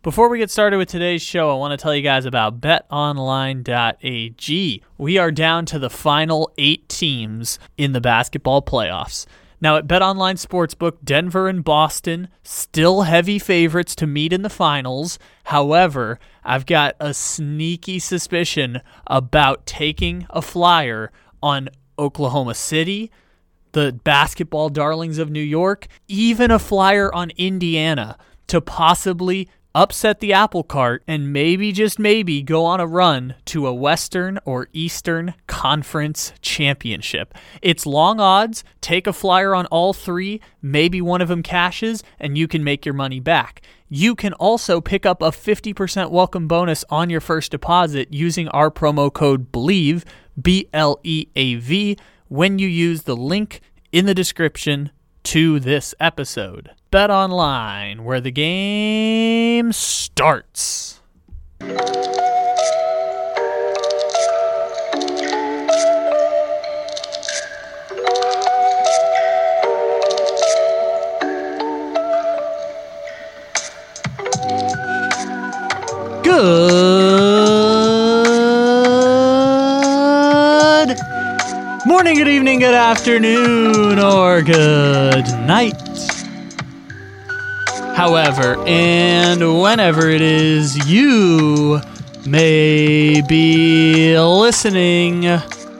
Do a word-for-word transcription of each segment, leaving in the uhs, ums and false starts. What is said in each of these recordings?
Before we get started with today's show, I want to tell you guys about bet online dot a g. We are down to the final eight teams in the basketball playoffs. Now at BetOnline Sportsbook, Denver and Boston, still heavy favorites to meet in the finals. However, I've got a sneaky suspicion about taking a flyer on Oklahoma City, the basketball darlings of New York, even a flyer on Indiana to possibly upset the apple cart and maybe, just maybe, go on a run to a Western or Eastern Conference championship. It's long odds. Take a flyer on all three. Maybe one of them cashes, and you can make your money back. You can also pick up a fifty percent welcome bonus on your first deposit using our promo code BELIEVE, B L E A V, when you use the link in the description to this episode. Bet Online, where the game starts. Good morning, good evening, good afternoon, or good night. However, and whenever it is you may be listening,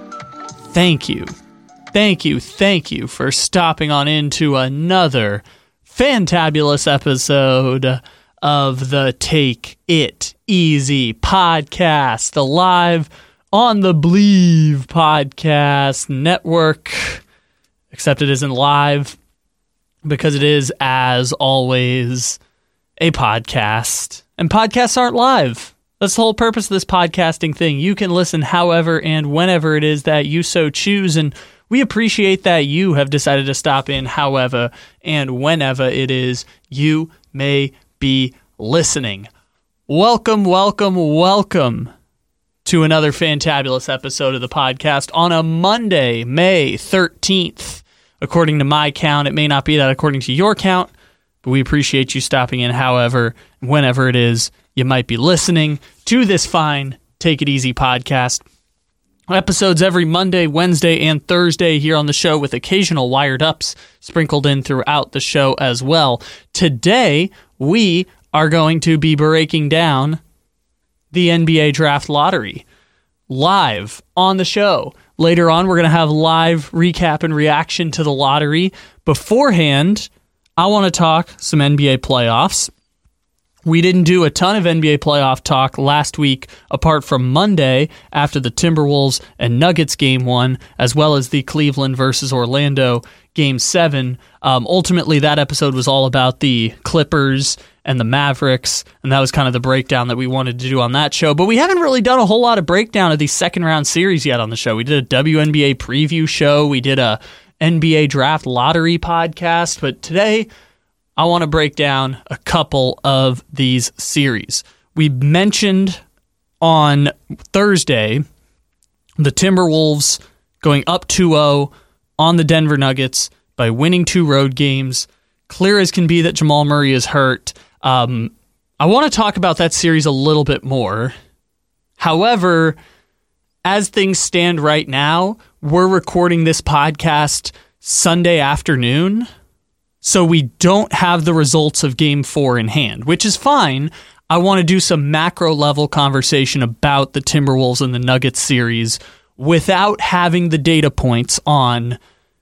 thank you. Thank you, thank you for stopping on into another fantabulous episode of the Take It Easy podcast, the live on the Believe podcast network, except it isn't live because it is, as always, a podcast. And podcasts aren't live. That's the whole purpose of this podcasting thing. You can listen however and whenever it is that you so choose, and we appreciate that you have decided to stop in however and whenever it is you may be listening. Welcome, welcome, welcome to another fantabulous episode of the podcast on a Monday, May thirteenth. According to my count, it may not be that according to your count, but we appreciate you stopping in however, whenever it is you might be listening to this fine Take It Easy podcast. Episodes every Monday, Wednesday, and Thursday here on the show with occasional wired ups sprinkled in throughout the show as well. Today, we are going to be breaking down the N B A Draft Lottery live on the show. Later on, we're going to have live recap and reaction to the lottery. Beforehand, I want to talk some N B A playoffs. We didn't do a ton of N B A playoff talk last week, apart from Monday after the Timberwolves and Nuggets game one, as well as the Cleveland versus Orlando game seven. Um, ultimately, that episode was all about the Clippers and the Mavericks, and that was kind of the breakdown that we wanted to do on that show. But we haven't really done a whole lot of breakdown of these second-round series yet on the show. We did a W N B A preview show. We did a N B A Draft Lottery podcast. But today, I want to break down a couple of these series. We mentioned on Thursday the Timberwolves going up two oh on the Denver Nuggets by winning two road games. Clear as can be that Jamal Murray is hurt. Um, I want to talk about that series a little bit more. However, as things stand right now, we're recording this podcast Sunday afternoon, so we don't have the results of Game four in hand, which is fine. I want to do some macro-level conversation about the Timberwolves and the Nuggets series without having the data points on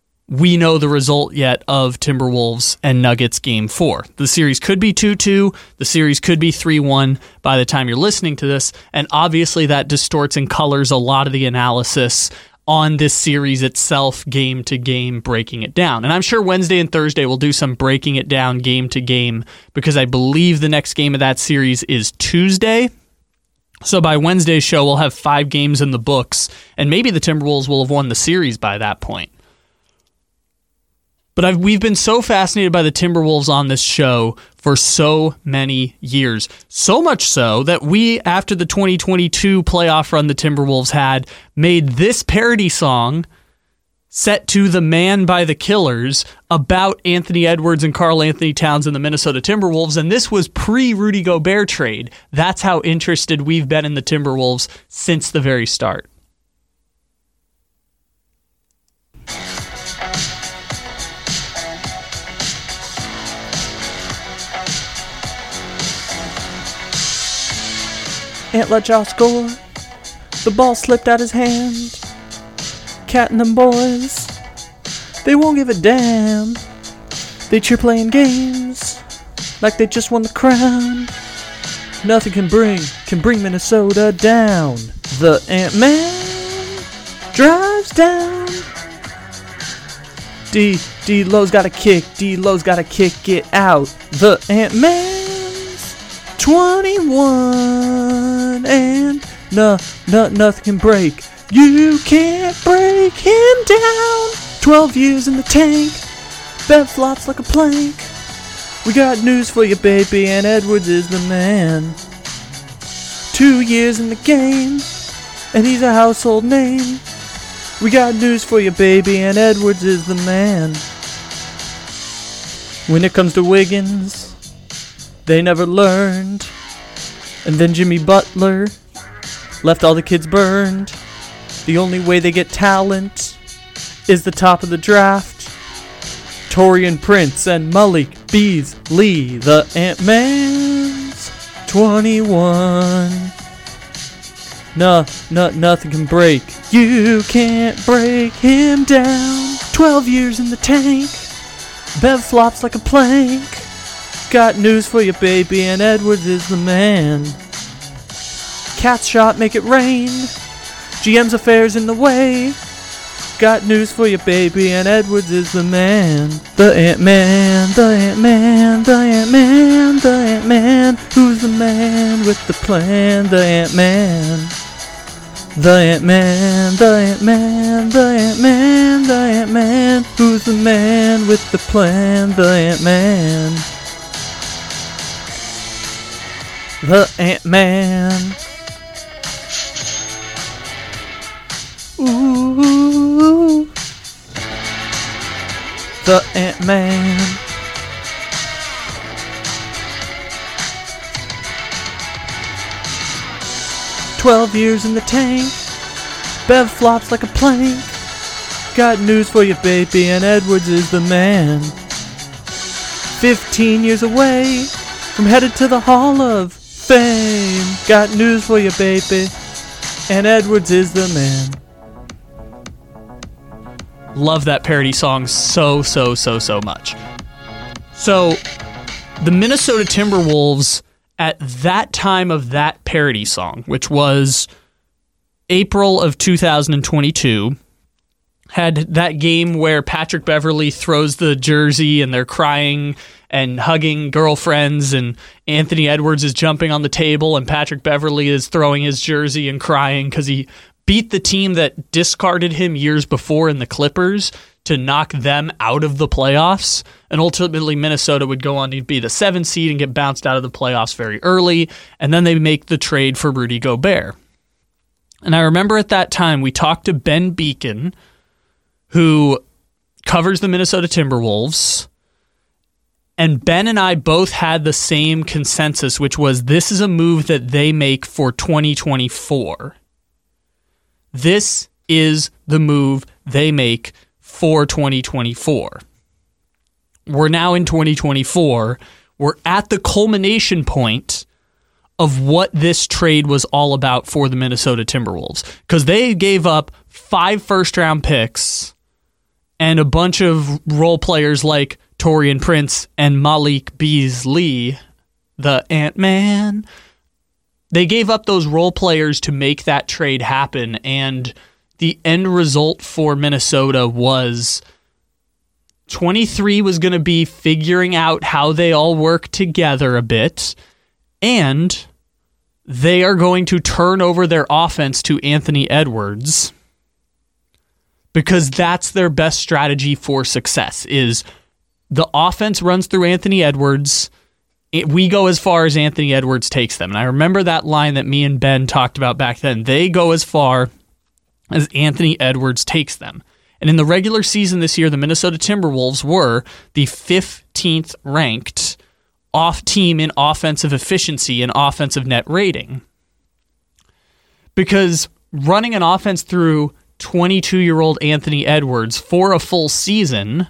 we know the result yet of Timberwolves and Nuggets game four. The series could be two two. The series could be three one by the time you're listening to this. And obviously that distorts and colors a lot of the analysis on this series itself, game to game, breaking it down. And I'm sure Wednesday and Thursday we'll do some breaking it down game to game because I believe the next game of that series is Tuesday. So by Wednesday's show, we'll have five games in the books, and maybe the Timberwolves will have won the series by that point. But I've, we've been so fascinated by the Timberwolves on this show for so many years. So much so that we, after the twenty twenty-two playoff run the Timberwolves had, made this parody song set to The Man by the Killers about Anthony Edwards and Karl Anthony Towns and the Minnesota Timberwolves, and this was pre-Rudy Gobert trade. That's how interested we've been in the Timberwolves since the very start. Ant let y'all score. The ball slipped out his hand. Cat and them boys, they won't give a damn. They cheer playing games like they just won the crown. Nothing can bring, can bring Minnesota down. The Ant-Man drives down. D, D-Lo's got a kick, D-Lo's got to kick it out. The Ant-Man's twenty-one and no, no, nothing can break. You can't break him down. Twelve years in the tank. Bev flops like a plank. We got news for you, baby, and Edwards is the man. Two years in the game, and he's a household name. We got news for you, baby, and Edwards is the man. When it comes to Wiggins, they never learned. And then Jimmy Butler left all the kids burned. The only way they get talent is the top of the draft. Taurean Prince and Malik Beasley, the Ant-Man's twenty-one. No, no, nothing can break. You can't break him down. Twelve years in the tank. Bev flops like a plank. Got news for you, baby, and Edwards is the man. Cat's shot, make it rain. G M's affairs in the way. Got news for you, baby, and Edwards is the man. The Ant-Man, the Ant-Man, the Ant-Man, the Ant-Man. Who's the man with the plan? The Ant-Man. The Ant-Man, the Ant-Man, the Ant-Man, the Ant-Man. Who's the man with the plan? The Ant-Man. The Ant-Man. Ooh, the Ant-Man. Twelve years in the tank. Bev flops like a plank. Got news for you, baby, and Edwards is the man. Fifteen years away from headed to the Hall of Fame. Got news for you, baby, and Edwards is the man. Love that parody song so, so, so, so much. So, the Minnesota Timberwolves, at that time of that parody song, which was April of two thousand twenty-two, had that game where Patrick Beverley throws the jersey and they're crying and hugging girlfriends, and Anthony Edwards is jumping on the table and Patrick Beverley is throwing his jersey and crying because he beat the team that discarded him years before in the Clippers to knock them out of the playoffs. And ultimately, Minnesota would go on to be the seventh seed and get bounced out of the playoffs very early. And then they make the trade for Rudy Gobert. And I remember at that time, we talked to Ben Beacon, who covers the Minnesota Timberwolves. And Ben and I both had the same consensus, which was this is a move that they make for twenty twenty-four. This is the move they make for twenty twenty-four. We're now in twenty twenty-four. We're at the culmination point of what this trade was all about for the Minnesota Timberwolves. Because they gave up five first-round picks and a bunch of role players like Taurean Prince and Malik Beasley, the Ant-Man. They gave up those role players to make that trade happen, and the end result for Minnesota was twenty-three was going to be figuring out how they all work together a bit, and they are going to turn over their offense to Anthony Edwards because that's their best strategy for success, is the offense runs through Anthony Edwards. It, we go as far as Anthony Edwards takes them. And I remember that line that me and Ben talked about back then. They go as far as Anthony Edwards takes them. And in the regular season this year, the Minnesota Timberwolves were the fifteenth ranked off team in offensive efficiency and offensive net rating. Because running an offense through twenty-two-year-old Anthony Edwards for a full season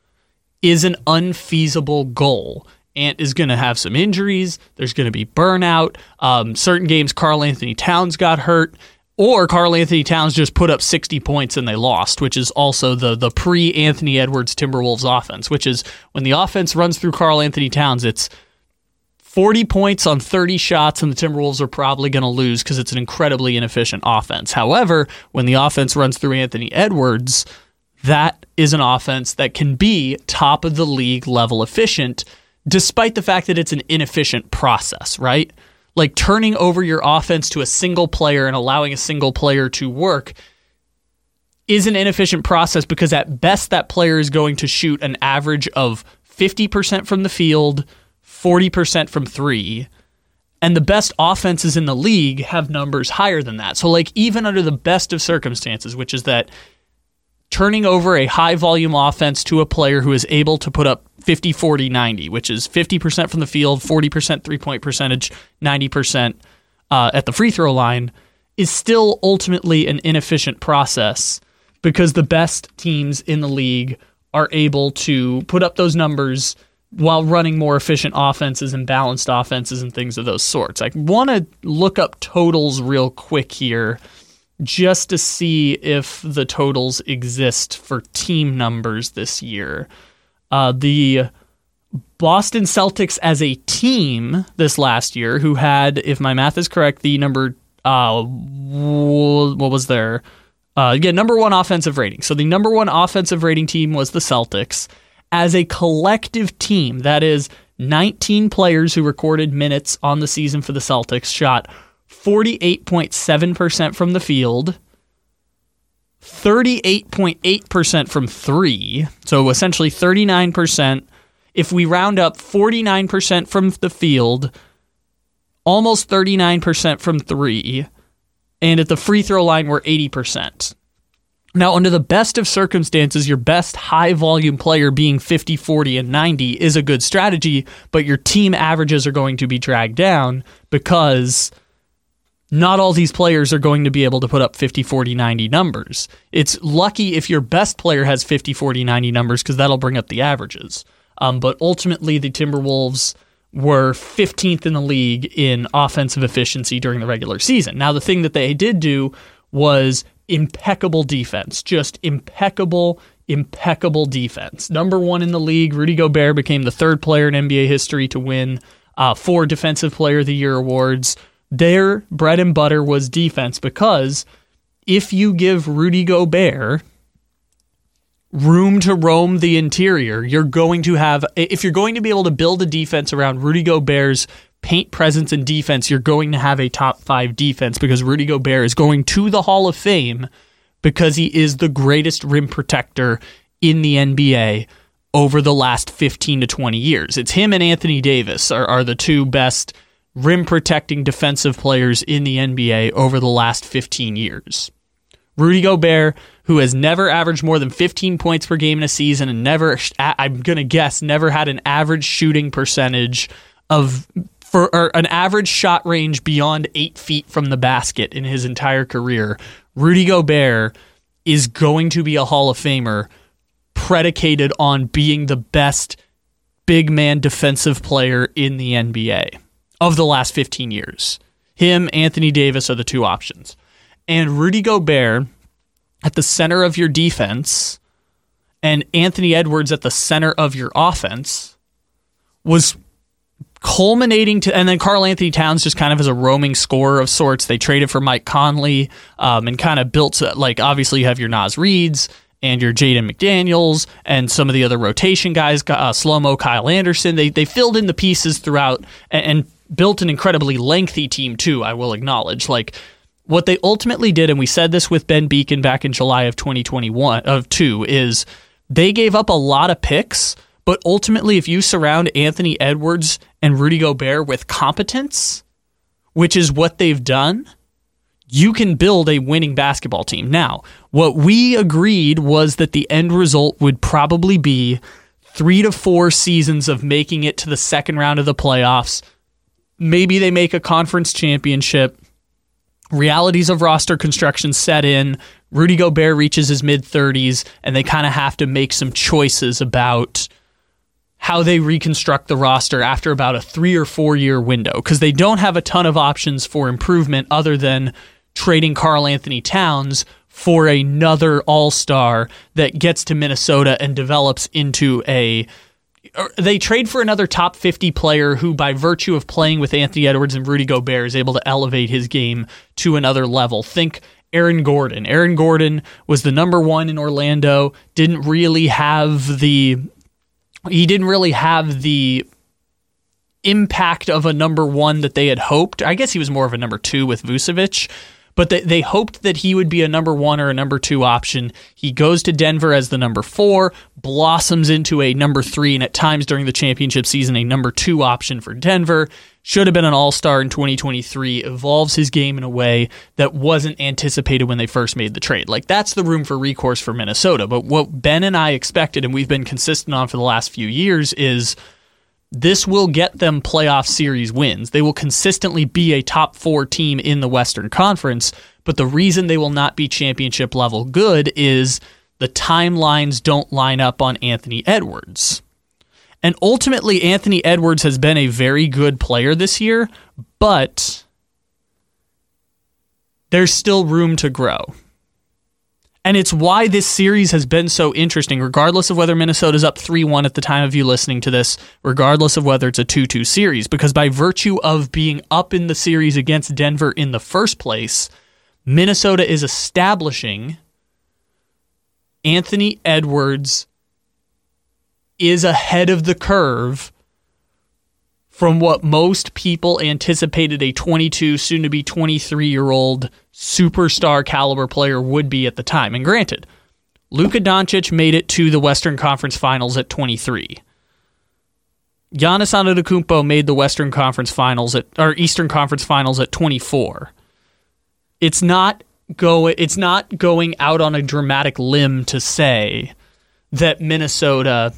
is an unfeasible goal. Ant is going to have some injuries. There's going to be burnout. Um, certain games, Karl Anthony Towns got hurt. Or Karl Anthony Towns just put up sixty points and they lost, which is also the the pre-Anthony Edwards Timberwolves offense, which is when the offense runs through Karl Anthony Towns, it's forty points on thirty shots, and the Timberwolves are probably going to lose because it's an incredibly inefficient offense. However, when the offense runs through Anthony Edwards, that is an offense that can be top of the league level efficient, despite the fact that it's an inefficient process, right? Like turning over your offense to a single player and allowing a single player to work is an inefficient process because at best that player is going to shoot an average of fifty percent from the field, forty percent from three, and the best offenses in the league have numbers higher than that. So like even under the best of circumstances, which is that turning over a high-volume offense to a player who is able to put up fifty, forty, ninety, which is fifty percent from the field, forty percent three-point percentage, ninety percent uh, at the free throw line, is still ultimately an inefficient process because the best teams in the league are able to put up those numbers while running more efficient offenses and balanced offenses and things of those sorts. I want to look up totals real quick here just to see if the totals exist for team numbers this year. Uh, the Boston Celtics as a team this last year, who had, if my math is correct, the number, uh, what was there? Uh, yeah, number one offensive rating. So the number one offensive rating team was the Celtics. As a collective team, that is nineteen players who recorded minutes on the season for the Celtics, shot forty-eight point seven percent from the field, thirty-eight point eight percent from three, so essentially thirty-nine percent. If we round up, forty-nine percent from the field, almost thirty-nine percent from three, and at the free throw line we're eighty percent. Now, under the best of circumstances, your best high-volume player being fifty, forty, and ninety is a good strategy, but your team averages are going to be dragged down because not all these players are going to be able to put up fifty, forty, ninety numbers. It's lucky if your best player has fifty, forty, ninety numbers because that'll bring up the averages. Um, but ultimately, the Timberwolves were fifteenth in the league in offensive efficiency during the regular season. Now, the thing that they did do was impeccable defense, just impeccable, impeccable defense. Number one in the league, Rudy Gobert became the third player in N B A history to win uh, four Defensive Player of the Year awards. Their bread and butter was defense because if you give Rudy Gobert room to roam the interior, you're going to have, if you're going to be able to build a defense around Rudy Gobert's paint presence and defense, you're going to have a top five defense because Rudy Gobert is going to the Hall of Fame because he is the greatest rim protector in the N B A over the last fifteen to twenty years. It's him and Anthony Davis are, are the two best rim protecting defensive players in the N B A over the last fifteen years. Rudy Gobert, who has never averaged more than fifteen points per game in a season and never, I'm going to guess, never had an average shooting percentage of, for or an average shot range beyond eight feet from the basket in his entire career. Rudy Gobert is going to be a Hall of Famer predicated on being the best big man defensive player in the N B A of the last fifteen years. Him, Anthony Davis are the two options. And Rudy Gobert at the center of your defense and Anthony Edwards at the center of your offense was culminating to, and then Karl Anthony Towns just kind of as a roaming scorer of sorts. They traded for Mike Conley um, and kind of built, like, obviously you have your Naz Reeds and your Jaden McDaniels and some of the other rotation guys, uh, Slow-Mo, Kyle Anderson. They they filled in the pieces throughout and, and built an incredibly lengthy team too, I will acknowledge. Like, what they ultimately did, and we said this with Ben Beacon back in July of twenty twenty-one, of two, is they gave up a lot of picks, but ultimately if you surround Anthony Edwards and Rudy Gobert with competence, which is what they've done, you can build a winning basketball team. Now, what we agreed was that the end result would probably be three to four seasons of making it to the second round of the playoffs. Maybe they make a conference championship. Realities of roster construction set in. Rudy Gobert reaches his mid-thirties, and they kind of have to make some choices about how they reconstruct the roster after about a three or four year window, because they don't have a ton of options for improvement other than trading Karl Anthony Towns for another all-star that gets to Minnesota and develops into a... They trade for another top fifty player who, by virtue of playing with Anthony Edwards and Rudy Gobert, is able to elevate his game to another level. Think Aaron Gordon. Aaron Gordon was the number one in Orlando, didn't really have the... He didn't really have the impact of a number one that they had hoped. I guess he was more of a number two with Vucevic, but they, they hoped that he would be a number one or a number two option. He goes to Denver as the number four, blossoms into a number three, and at times during the championship season, a number two option for Denver. Should have been an all-star in twenty twenty-three, evolves his game in a way that wasn't anticipated when they first made the trade. Like, that's the room for recourse for Minnesota. But what Ben and I expected, and we've been consistent on for the last few years, is this will get them playoff series wins. They will consistently be a top four team in the Western Conference, but the reason they will not be championship level good is the timelines don't line up on Anthony Edwards. And ultimately, Anthony Edwards has been a very good player this year, but there's still room to grow. And it's why this series has been so interesting, regardless of whether Minnesota's up three one at the time of you listening to this, regardless of whether it's a two two series, because by virtue of being up in the series against Denver in the first place, Minnesota is establishing Anthony Edwards is ahead of the curve from what most people anticipated a twenty-two, soon-to-be twenty-three-year-old superstar caliber player would be at the time. And granted, Luka Doncic made it to the Western Conference Finals at twenty-three. Giannis Antetokounmpo made the Western Conference Finals at or Eastern Conference Finals at twenty-four. It's not go it's not going out on a dramatic limb to say that Minnesota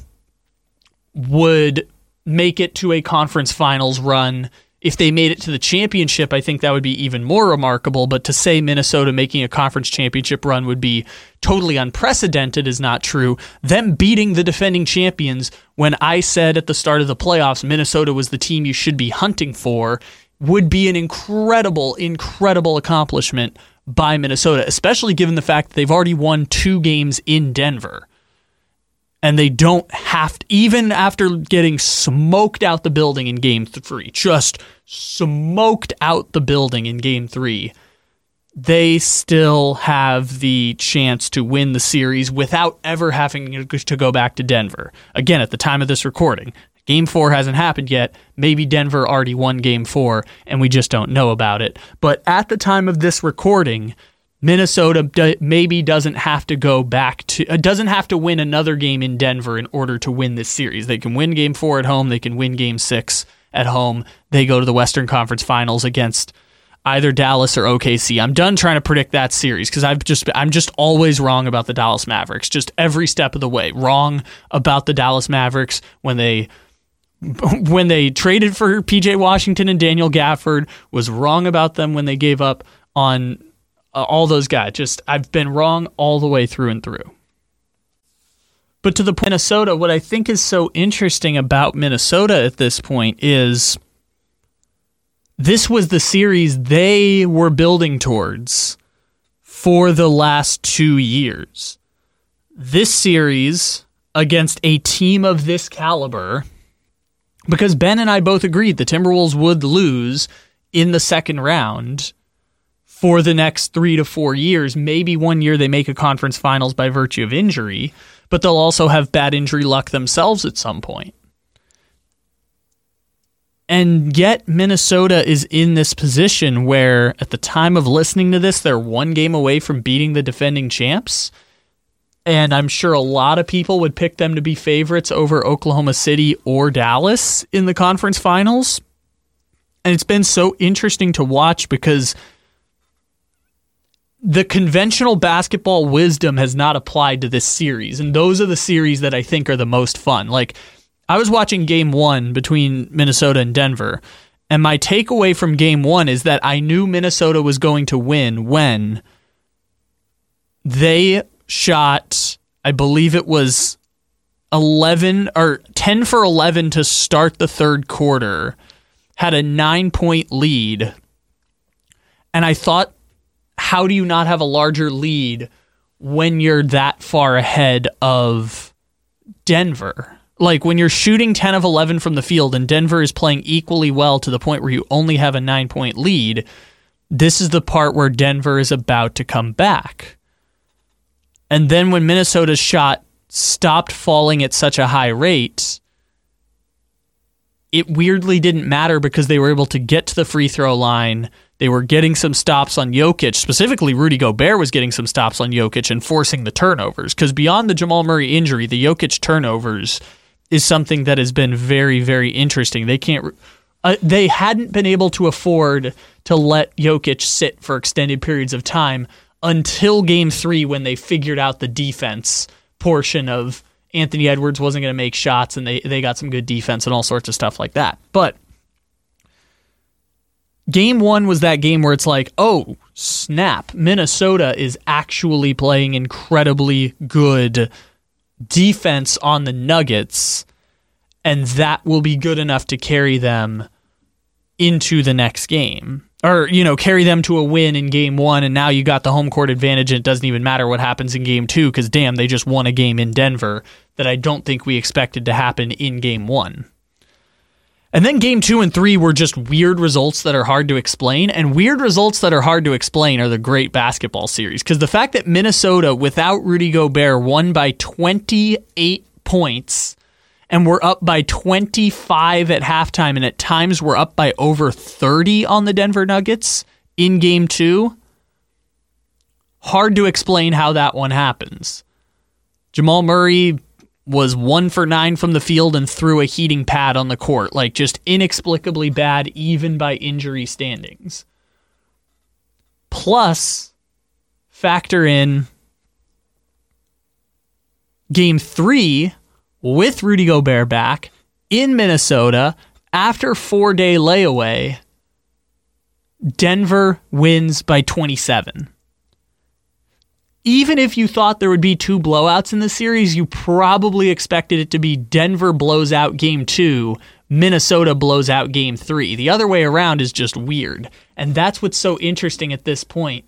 would make it to a conference finals run. If they made it to the championship, I think that would be even more remarkable. But to say Minnesota making a conference championship run would be totally unprecedented is not true. Them beating the defending champions when I said at the start of the playoffs Minnesota was the team you should be hunting for would be an incredible, incredible accomplishment by Minnesota, especially given the fact that they've already won two games in Denver. And they don't have to, even after getting smoked out the building in game three, just smoked out the building in game three, they still have the chance to win the series without ever having to go back to Denver. Again, at the time of this recording, game four hasn't happened yet. Maybe Denver already won game four, and we just don't know about it. But at the time of this recording, Minnesota do, maybe doesn't have to go back to, uh, doesn't have to win another game in Denver in order to win this series. They can win game four at home. They can win game six at home. They go to the Western Conference Finals against either Dallas or O K C. I'm done trying to predict that series because I've just, I'm just always wrong about the Dallas Mavericks, just every step of the way. Wrong about the Dallas Mavericks when they, when they traded for P J Washington and Daniel Gafford, was wrong about them when they gave up on Uh, all those guys. Just, I've been wrong all the way through and through. But to the point, Minnesota, what I think is so interesting about Minnesota at this point is this was the series they were building towards for the last two years. This series against a team of this caliber, because Ben and I both agreed the Timberwolves would lose in the second round for the next three to four years. Maybe one year they make a conference finals by virtue of injury, but they'll also have bad injury luck themselves at some point. And yet Minnesota is in this position where at the time of listening to this, they're one game away from beating the defending champs. And I'm sure a lot of people would pick them to be favorites over Oklahoma City or Dallas in the conference finals. And it's been so interesting to watch because the conventional basketball wisdom has not applied to this series, and those are the series that I think are the most fun. Like, I was watching game one between Minnesota and Denver, and my takeaway from game one is that I knew Minnesota was going to win when they shot, I believe it was eleven or ten for eleven to start the third quarter, had a nine-point lead, and I thought, how do you not have a larger lead when you're that far ahead of Denver? Like, when you're shooting ten of eleven from the field and Denver is playing equally well to the point where you only have a nine-point lead, this is the part where Denver is about to come back. And then when Minnesota's shot stopped falling at such a high rate, it weirdly didn't matter because they were able to get to the free throw line. They were getting some stops on Jokic. Specifically, Rudy Gobert was getting some stops on Jokic and forcing the turnovers. Because beyond the Jamal Murray injury, the Jokic turnovers is something that has been very, very interesting. They can't, uh, they hadn't been able to afford to let Jokic sit for extended periods of time until game three, when they figured out the defense portion of Anthony Edwards wasn't going to make shots, and they, they got some good defense and all sorts of stuff like that. But game one was that game where it's like, oh, snap, Minnesota is actually playing incredibly good defense on the Nuggets, and that will be good enough to carry them into the next game. Or, you know, carry them to a win in game one, and now you got the home court advantage, and it doesn't even matter what happens in game two, because damn, they just won a game in Denver that I don't think we expected to happen in game one. And then game two and three were just weird results that are hard to explain, and weird results that are hard to explain are the great basketball series, because the fact that Minnesota, without Rudy Gobert, won by twenty-eight points, and we're up by twenty-five at halftime, and at times we're up by over thirty on the Denver Nuggets in game two. Hard to explain how that one happens. Jamal Murray was one for nine from the field and threw a heating pad on the court. Like, just inexplicably bad, even by injury standings. Plus, factor in game three with Rudy Gobert back in Minnesota after four-day layaway. Denver wins by twenty-seven. Even if you thought there would be two blowouts in the series, you probably expected it to be Denver blows out game two, Minnesota blows out game three. The other way around is just weird. And that's what's so interesting at this point.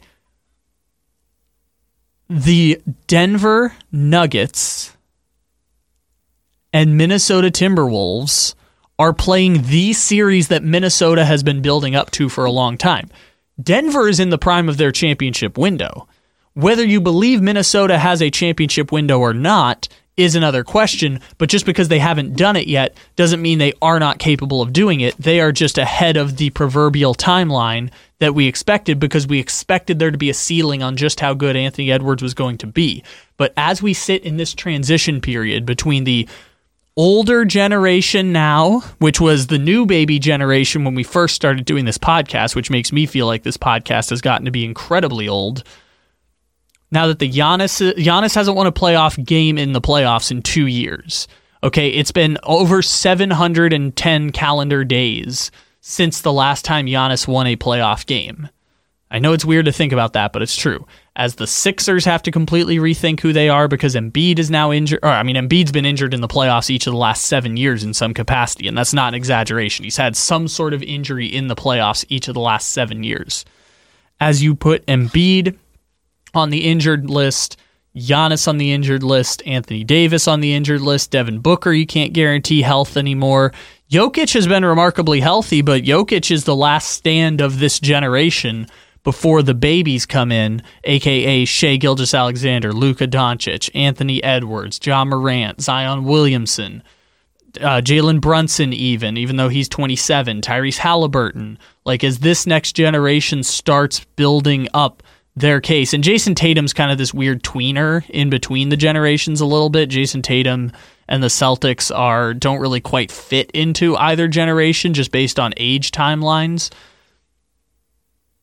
The Denver Nuggets and Minnesota Timberwolves are playing the series that Minnesota has been building up to for a long time. Denver is in the prime of their championship window. Whether you believe Minnesota has a championship window or not is another question, but just because they haven't done it yet doesn't mean they are not capable of doing it. They are just ahead of the proverbial timeline that we expected, because we expected there to be a ceiling on just how good Anthony Edwards was going to be. But as we sit in this transition period between the older generation now, which was the new baby generation when we first started doing this podcast, which makes me feel like this podcast has gotten to be incredibly old, now that the Giannis, Giannis hasn't won a playoff game in the playoffs in two years. Okay, it's been over seven hundred ten calendar days since the last time Giannis won a playoff game. I know it's weird to think about that, but it's true. As the Sixers have to completely rethink who they are because Embiid is now injured. Or, I mean, Embiid's been injured in the playoffs each of the last seven years in some capacity, and that's not an exaggeration. He's had some sort of injury in the playoffs each of the last seven years. As you put Embiid on the injured list, Giannis on the injured list, Anthony Davis on the injured list, Devin Booker, you can't guarantee health anymore. Jokic has been remarkably healthy, but Jokic is the last stand of this generation before the babies come in, a k a. Shai Gilgeous-Alexander, Luka Doncic, Anthony Edwards, Ja Morant, Zion Williamson, uh, Jalen Brunson even, even though he's twenty-seven, Tyrese Halliburton. Like, as this next generation starts building up their case. And Jason Tatum's kind of this weird tweener in between the generations a little bit. Jason Tatum and the Celtics are don't really quite fit into either generation just based on age timelines.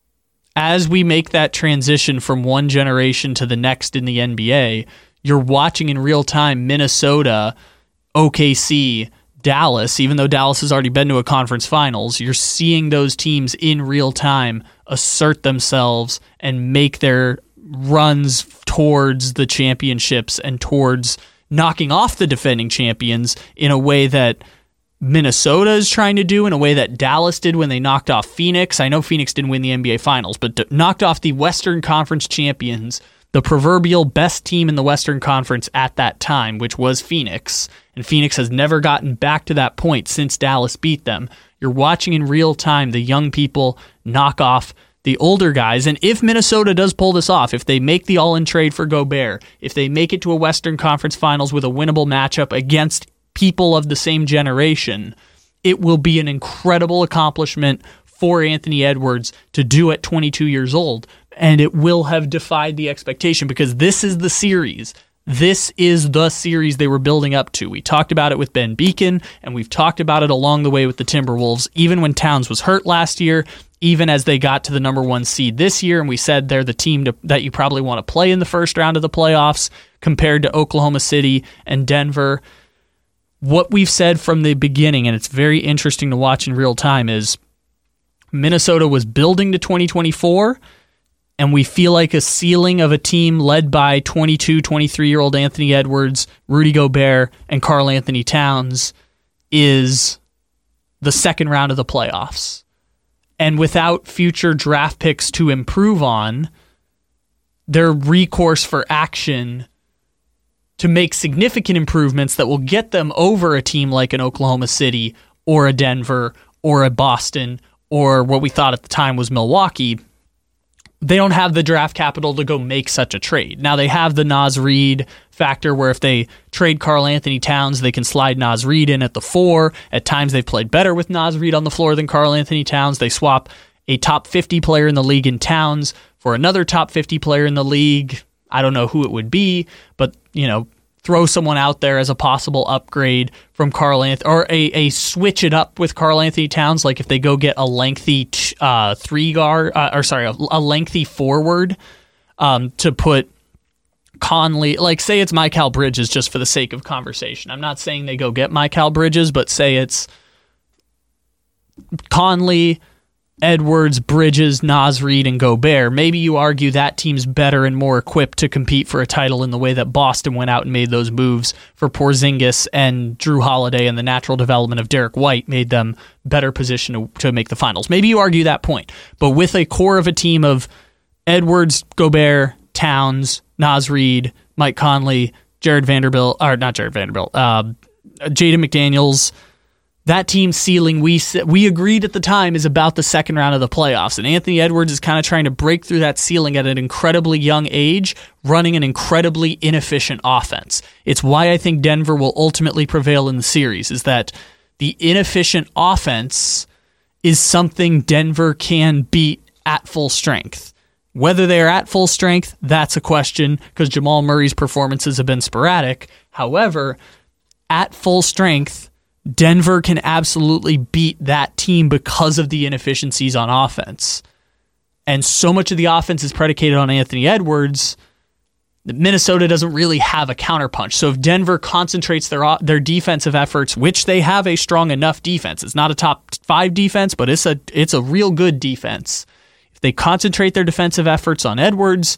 as we make that transition from one generation to the next in the N B A, you're watching in real time Minnesota, O K C, Dallas, even though Dallas has already been to a conference finals, you're seeing those teams in real time assert themselves and make their runs towards the championships and towards knocking off the defending champions in a way that Minnesota is trying to do, in a way that Dallas did when they knocked off Phoenix. I know Phoenix didn't win the N B A Finals, but d- knocked off the Western Conference champions, the proverbial best team in the Western Conference at that time, which was Phoenix. And Phoenix has never gotten back to that point since Dallas beat them. You're watching in real time the young people knock off the older guys. And if Minnesota does pull this off, if they make the all-in trade for Gobert, if they make it to a Western Conference Finals with a winnable matchup against people of the same generation, it will be an incredible accomplishment for Anthony Edwards to do at twenty-two years old. And it will have defied the expectation because this is the series. This is the series they were building up to. We talked about it with Ben Beacon, and we've talked about it along the way with the Timberwolves, even when Towns was hurt last year, even as they got to the number one seed this year, and we said they're the team to, that you probably want to play in the first round of the playoffs compared to Oklahoma City and Denver. What we've said from the beginning, and it's very interesting to watch in real time, is Minnesota was building to twenty twenty-four, and we feel like a ceiling of a team led by twenty-two, twenty-three-year-old Anthony Edwards, Rudy Gobert, and Karl Anthony Towns is the second round of the playoffs. And without future draft picks to improve on, their recourse for action to make significant improvements that will get them over a team like an Oklahoma City or a Denver or a Boston or what we thought at the time was Milwaukee, they don't have the draft capital to go make such a trade. Now they have the Naz Reid factor where if they trade Karl Anthony Towns, they can slide Naz Reid in at the four. At times they've played better with Naz Reid on the floor than Karl Anthony Towns. They swap a top fifty player in the league in Towns for another top fifty player in the league. I don't know who it would be, but, you know, throw someone out there as a possible upgrade from Karl Anthony, or a, a switch it up with Karl Anthony Towns, like if they go get a lengthy uh, three guard, uh, or sorry, a, a lengthy forward um, to put Conley, like say it's Mikal Bridges just for the sake of conversation. I'm not saying they go get Mikal Bridges, but say it's Conley, Edwards, Bridges, Naz Reid, and Gobert. Maybe you argue that team's better and more equipped to compete for a title in the way that Boston went out and made those moves for Porzingis and Drew Holiday, and the natural development of Derek White made them better positioned to, to make the finals. Maybe you argue that point. But with a core of a team of Edwards, Gobert, Towns, Naz Reid, Mike Conley, Jared Vanderbilt, or not Jared Vanderbilt, uh, Jaden McDaniels, that team's ceiling, we we agreed at the time, is about the second round of the playoffs. And Anthony Edwards is kind of trying to break through that ceiling at an incredibly young age, running an incredibly inefficient offense. It's why I think Denver will ultimately prevail in the series, is that the inefficient offense is something Denver can beat at full strength. Whether they are at full strength, that's a question, because Jamal Murray's performances have been sporadic. However, at full strength, Denver can absolutely beat that team because of the inefficiencies on offense. And so much of the offense is predicated on Anthony Edwards that Minnesota doesn't really have a counterpunch. So if Denver concentrates their their defensive efforts, which they have a strong enough defense, it's not a top five defense, but it's a it's a real good defense. If they concentrate their defensive efforts on Edwards,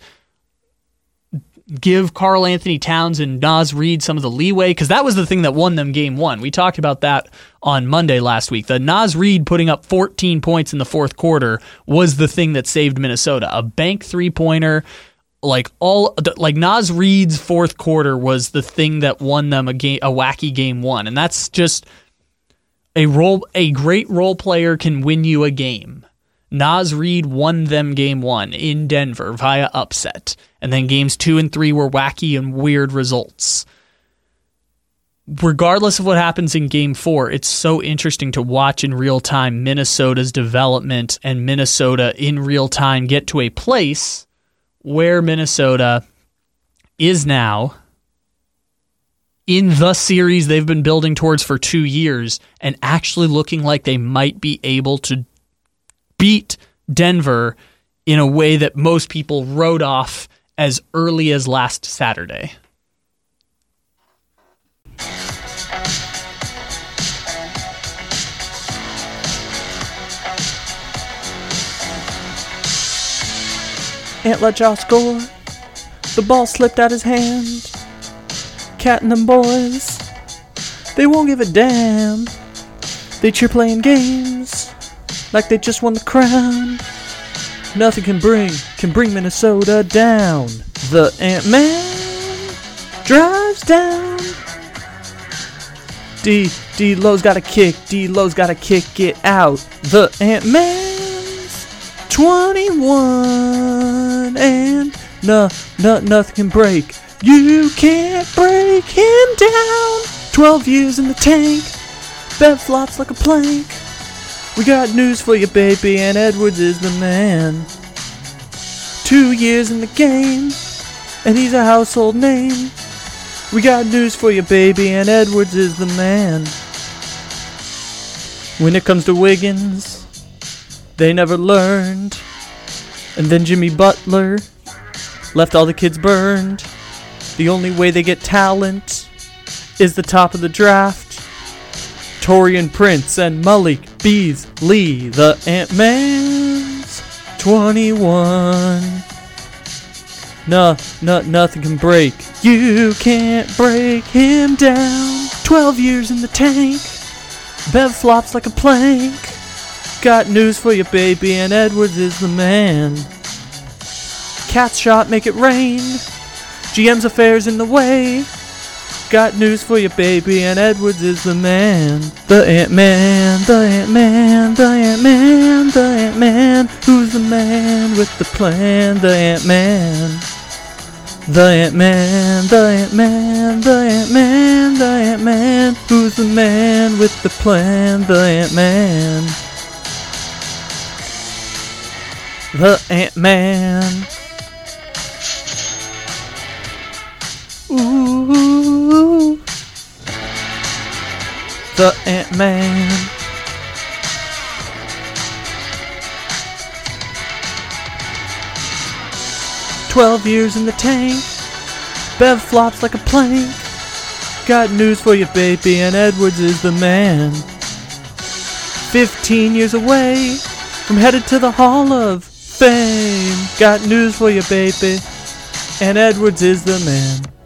give Karl Anthony Towns and Naz Reid some of the leeway, because that was the thing that won them game one. We talked about that on Monday last week. The Naz Reid putting up fourteen points in the fourth quarter was the thing that saved Minnesota. A bank three-pointer, like all like Naz Reid's fourth quarter was the thing that won them a game, a wacky game one. And that's just a role a great role player can win you a game. Naz Reid won them game one in Denver via upset. And then games two and three were wacky and weird results. Regardless of what happens in game four, it's so interesting to watch in real time Minnesota's development and Minnesota in real time get to a place where Minnesota is now in the series they've been building towards for two years and actually looking like they might be able to beat Denver in a way that most people wrote off as early as last Saturday. Ant let Josh score. The ball slipped out his hand. Cat and them boys, they won't give a damn. They cheer playing games like they just won the crown. Nothing can bring, can bring Minnesota down. The Ant-Man drives down. D, D-Lo's got a kick, D-Lo's got to kick it out. The Ant-Man's twenty-one and no, no, nothing can break. You can't break him down. Twelve years in the tank, Bev flops like a plank. We got news for you, baby, and Edwards is the man. Two years in the game, and he's a household name. We got news for you, baby, and Edwards is the man. When it comes to Wiggins, they never learned. And then Jimmy Butler left all the kids burned. The only way they get talent is the top of the draft. Torian Prince and Malik Beasley, the Ant-Man's twenty-one. No, no, nothing can break. You can't break him down. Twelve years in the tank. Bev flops like a plank. Got news for you, baby, and Edwards is the man. Cat's shot, make it rain. G M's affairs in the way. Got news for you, baby, and Edwards is the man. The Ant-Man, the Ant-Man, the Ant-Man, the Ant-Man. Who's the man with the plan? The Ant-Man. The Ant-Man, the Ant-Man, the Ant-Man, the Ant-Man. Who's the man with the plan? The Ant-Man. The Ant-Man. Ooh, the Ant-Man. Twelve years in the tank. Bev flops like a plank. Got news for you, baby, and Edwards is the man. Fifteen years away from headed to the Hall of Fame. Got news for you, baby, and Edwards is the man.